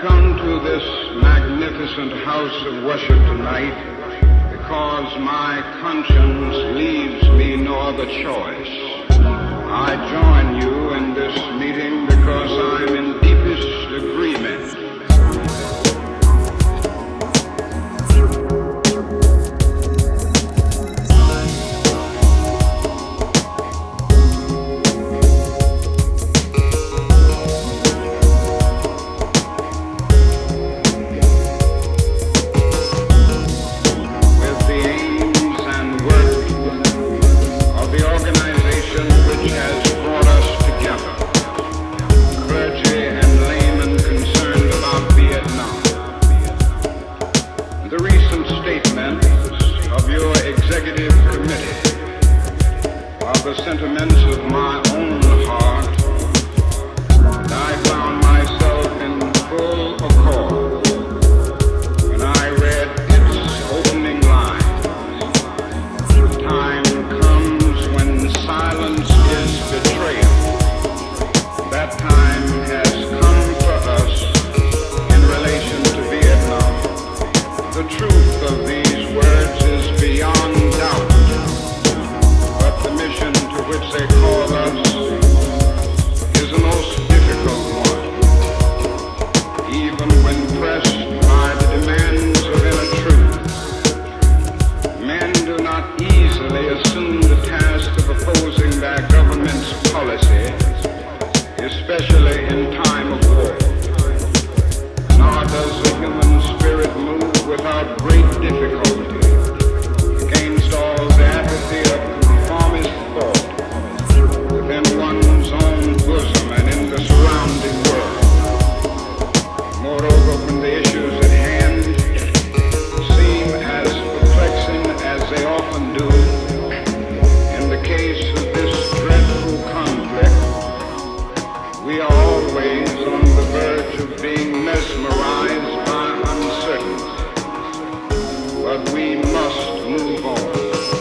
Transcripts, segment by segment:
come to this magnificent house of worship tonight because my conscience leaves me no other choice. I join you in this meeting because I'm in deepest agreement. The sentiments of my own heart, I found myself in full accord when I read its opening lines. The time comes when silence is betrayal. That time has come for us in relation to Vietnam. The truth of these words is beyond doubt. The mission to which they call us is a most difficult one, even when pressed by the demands of inner truth. Men do not easily assume the task of opposing their government's policy, especially in time of war. Nor does the human spirit move without great difficulty against all the apathy of thought within one's own bosom and in the surrounding world. Moreover, when the issues at hand seem as perplexing as they often do, in the case of this dreadful conflict, we are always on the verge of being mesmerized by uncertainty. But we must move on.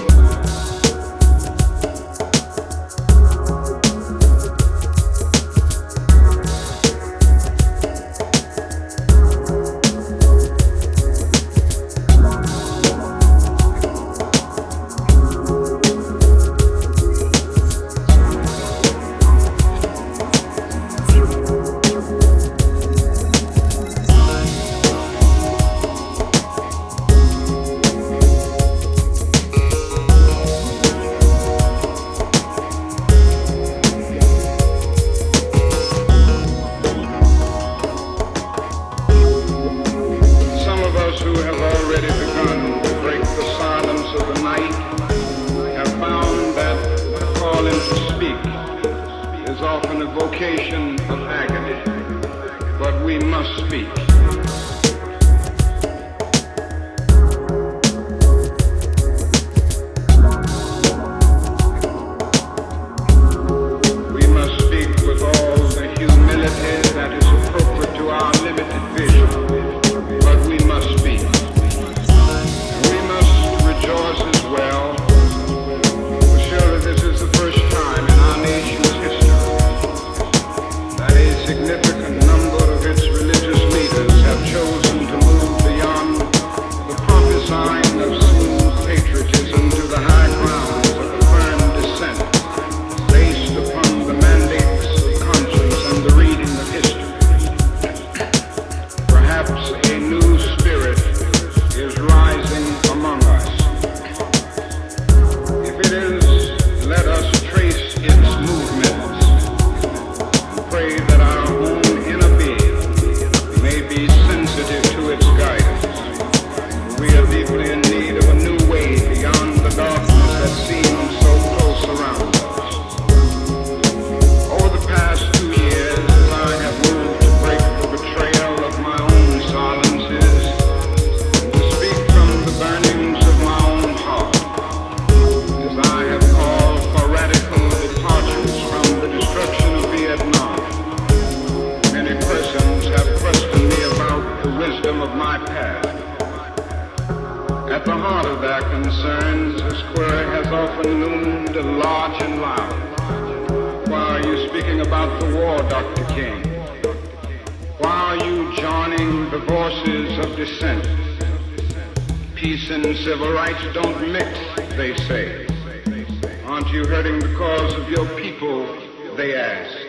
Who have already begun to break the silence of the night have found that the calling to speak is often a vocation of agony, but we must speak. We must speak with all the humility that is appropriate to our limited vision, but we must speak. We must rejoice as well, for surely this is the first time in our nation's history that a significant number of its religious leaders have chosen to move beyond the prophesying of smooth patriotism to the high grounds of a firm dissent based upon the mandates of conscience and the reading of history. Perhaps a new spirit is rising among us. If it is, let us trace its movements and pray that our own inner being may be sensitive to its guidance. We are deeply in need of a new way beyond the darkness that seems so close around us. Over the past 2 years, as I have moved to break the betrayal of my own silences and to speak from the burnings of my own heart, as I have called for radical departures from the destruction of Vietnam, many persons have questioned me about the wisdom of my path. At the heart of their concerns, this query has often loomed large and loud. Why are you speaking about the war, Dr. King? Why are you joining hardening the voices of dissent. Peace and civil rights don't mix, they say. Aren't you hurting the cause of your people, they ask.